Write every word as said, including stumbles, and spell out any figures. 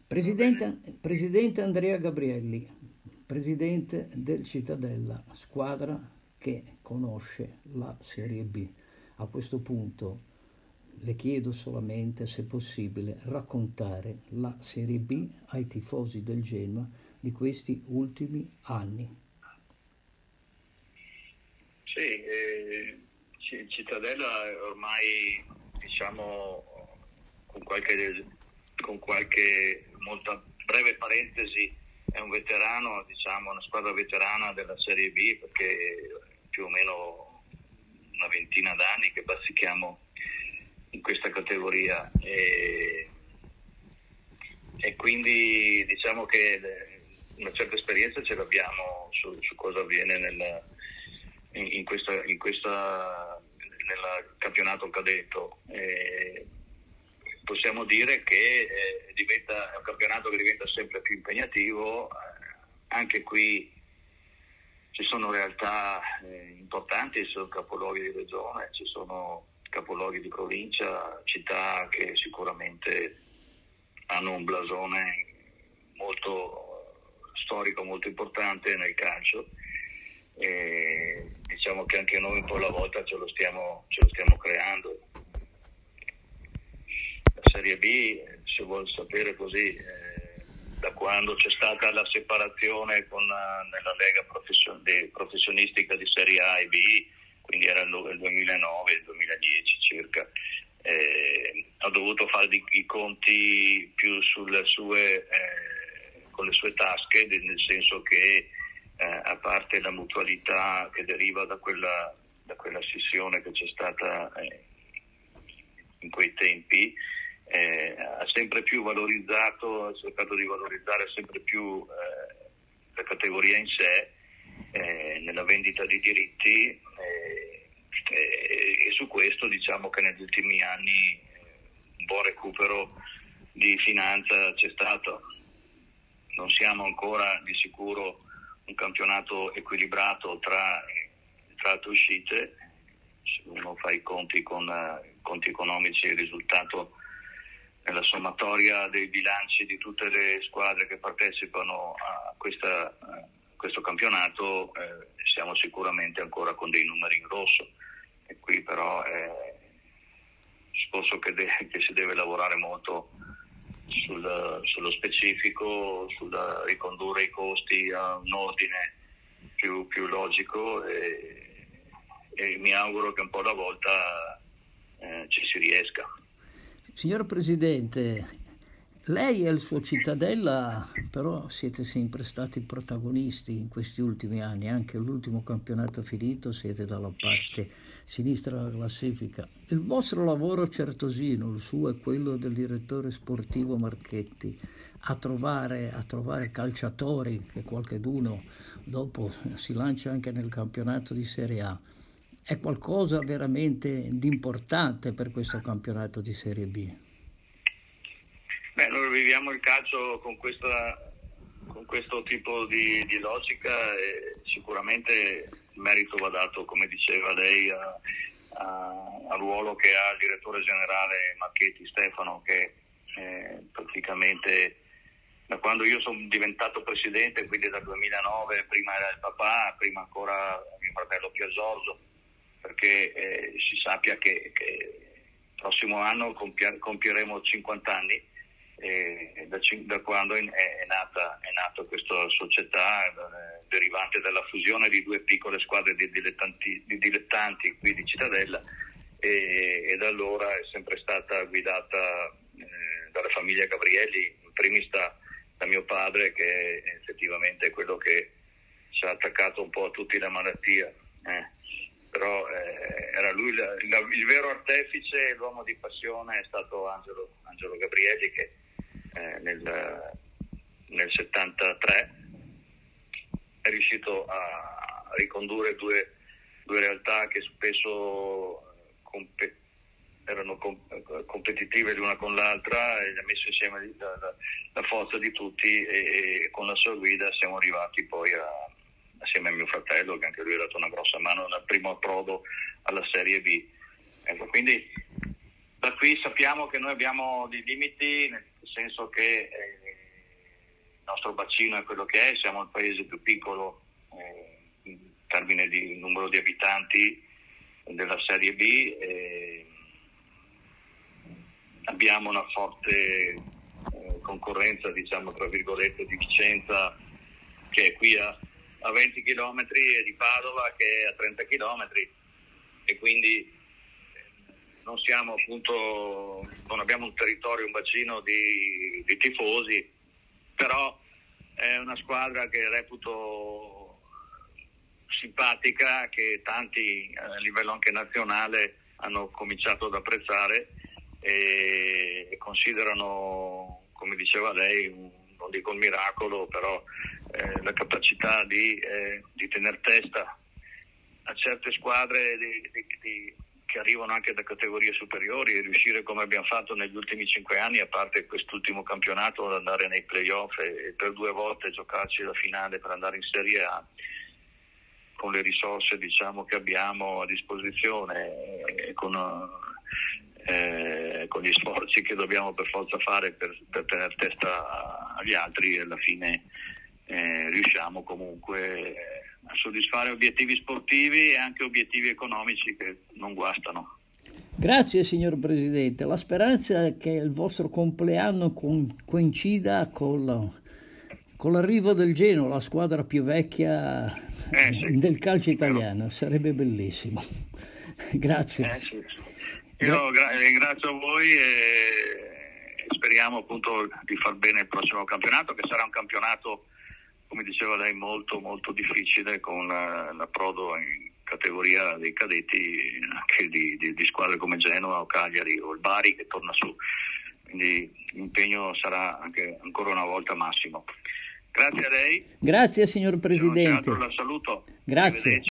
Presidente, Presidente Andrea Gabrielli, Presidente del Cittadella, squadra che conosce la Serie B. A questo punto le chiedo solamente, se possibile, raccontare la Serie B ai tifosi del Genoa di questi ultimi anni. Sì, eh, Cittadella ormai, diciamo, con qualche, con qualche molta breve parentesi, è un veterano, diciamo, una squadra veterana della Serie B, perché più o meno una ventina d'anni che bazzichiamo in questa categoria e, e quindi diciamo che una certa esperienza ce l'abbiamo su, su cosa avviene nel, in, in questa in questa nel campionato cadetto. E possiamo dire che eh, diventa, è un campionato che diventa sempre più impegnativo. Eh, anche qui ci sono realtà eh, importanti, ci sono capoluoghi di regione, ci sono capoluoghi di provincia, città che sicuramente hanno un blasone molto storico, molto importante nel calcio. E diciamo che anche noi un po' alla volta ce lo stiamo, ce lo stiamo creando. La Serie B, se vuol sapere così, eh, da quando c'è stata la separazione con la, nella Lega profession- de, professionistica di Serie A e B, quindi era il duemilanove, il duemiladieci circa, eh, ho dovuto fare di, i conti più sulle sue, eh, con le sue tasche, nel senso che eh, a parte la mutualità che deriva da quella, da quella scissione che c'è stata eh, in quei tempi, eh, ha sempre più valorizzato, ha cercato di valorizzare sempre più eh, la categoria in sé, eh, nella vendita di diritti, eh, eh, e su questo diciamo che negli ultimi anni un buon recupero di finanza c'è stato. Non siamo ancora di sicuro un campionato equilibrato tra entrate e uscite. Se uno fa i conti con uh, conti economici, il risultato nella sommatoria dei bilanci di tutte le squadre che partecipano a questa, uh, questo campionato, eh, siamo sicuramente ancora con dei numeri in rosso, e qui però è un discorso che, de- che si deve lavorare molto sul, sullo specifico, sul ricondurre i costi a un ordine più, più logico, e, e mi auguro che un po' alla volta eh, ci si riesca. Signor Presidente, lei e il suo Cittadella però siete sempre stati protagonisti in questi ultimi anni, anche l'ultimo campionato finito siete dalla parte sinistra della classifica. Il vostro lavoro certosino, il suo e quello del direttore sportivo Marchetti, a trovare, a trovare calciatori, che qualcheduno dopo si lancia anche nel campionato di Serie A, è qualcosa veramente di importante per questo campionato di Serie B. Beh, noi viviamo il calcio con questa, con questo tipo di, di logica, e sicuramente il merito va dato, come diceva lei, a, a, al ruolo che ha il direttore generale Marchetti Stefano, che eh, praticamente da quando io sono diventato presidente, quindi dal duemilanove, prima era il papà, prima ancora mio fratello Pier Giorgio, perché eh, si sappia che, che il prossimo anno compia, compieremo cinquanta anni, e da, da quando è, è nata è nata questa società eh, derivante dalla fusione di due piccole squadre di dilettanti, di dilettanti qui di Cittadella, e, e da allora è sempre stata guidata eh, dalla famiglia Gabrielli, in primis da, da mio padre, che effettivamente è quello che ci ha attaccato un po' a tutti la malattia, eh. però eh, era lui la, la, il vero artefice, l'uomo di passione è stato Angelo, Angelo Gabrielli, che eh, nel, nel settantatré è riuscito a ricondurre due, due realtà che spesso comp- erano comp- competitive l'una con l'altra, e ha messo insieme la, la, la forza di tutti, e, e con la sua guida siamo arrivati poi a, assieme a mio fratello, che anche lui ha dato una grossa mano dal primo approdo alla Serie B. Ecco, quindi da qui sappiamo che noi abbiamo dei limiti, nel senso che eh, nostro bacino è quello che è, siamo il paese più piccolo eh, in termini di numero di abitanti della Serie B, eh, abbiamo una forte eh, concorrenza, diciamo tra virgolette, di Vicenza, che è qui a, a venti chilometri, e di Padova che è a trenta chilometri, e quindi non siamo appunto, non abbiamo un territorio, un bacino di, di tifosi, però è una squadra che reputo simpatica, che tanti a livello anche nazionale hanno cominciato ad apprezzare e, e considerano, come diceva lei, un, non dico un miracolo, però eh, la capacità di, eh, di tener testa a certe squadre di, di, di, che arrivano anche da categorie superiori, e riuscire, come abbiamo fatto negli ultimi cinque anni, a parte quest'ultimo campionato, ad andare nei playoff e, e per due volte giocarci la finale per andare in Serie A, con le risorse, diciamo, che abbiamo a disposizione, e con, eh, con gli sforzi che dobbiamo per forza fare per, per tenere testa agli altri, e alla fine eh, riusciamo comunque a soddisfare obiettivi sportivi e anche obiettivi economici che non guastano. Grazie signor Presidente, la speranza è che il vostro compleanno coincida con, la, con l'arrivo del Genoa, la squadra più vecchia eh, sì, del calcio italiano, sarebbe bellissimo. Grazie. Eh, sì. Io gra- ringrazio voi e speriamo appunto di far bene il prossimo campionato, che sarà un campionato, come diceva lei, molto molto difficile, con la, l'approdo in categoria dei cadetti anche di, di, di squadre come Genoa o Cagliari o il Bari che torna su, quindi l'impegno sarà anche ancora una volta massimo. Grazie a lei. Grazie signor Presidente. La saluto. Grazie.